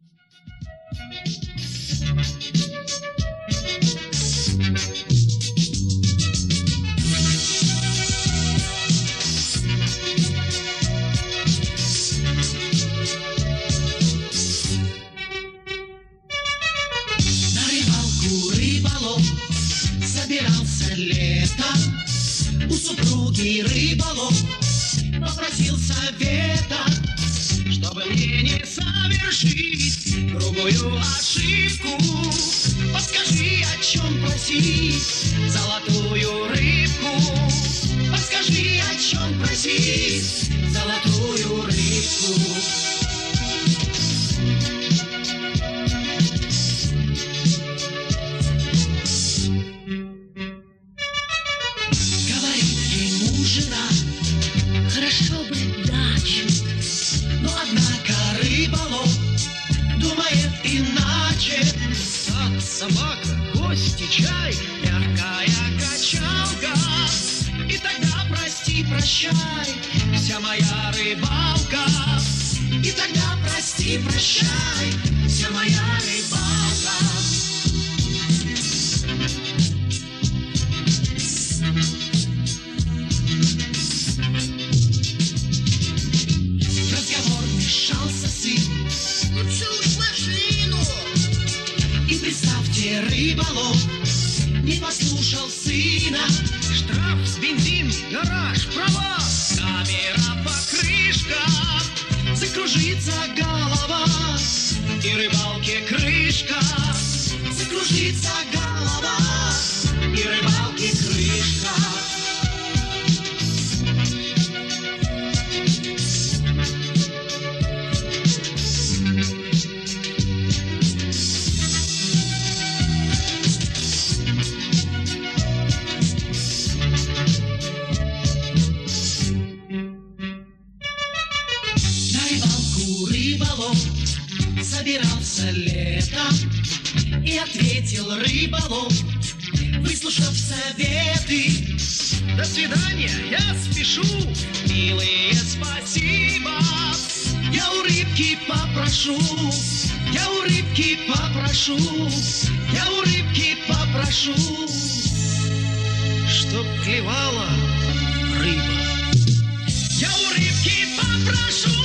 На рыбалку рыболов собирался летом. У супруги рыболов попросил совета, чтобы мне не совершить грубую ошибку. Подскажи, о чем просить золотую рыбку? Подскажи, о чем просить золотую рыбку? Говорит ему жена: хорошо бы дачу. Но однако рыболов думает иначе. Сад, собака, гости, чай, мягкая качалка. И тогда прости, прощай, вся моя рыбалка. И тогда прости, прощай, вся моя рыбалка. В разговор вмешался сын: Лучше уж машину. и представьте, рыболов не послушал сына. Штраф, бензин, гараж, права, камера, покрышка. Закружится голова, и рыбалке крышка. Закружится голова, и рыбалке крышка. На рыбалку рыболов собирался летом. И ответил рыболов, выслушав советы: до свидания, я спешу, милые, спасибо. Я у рыбки попрошу, я у рыбки попрошу, я у рыбки попрошу, чтоб клевала рыба. Я у рыбки попрошу.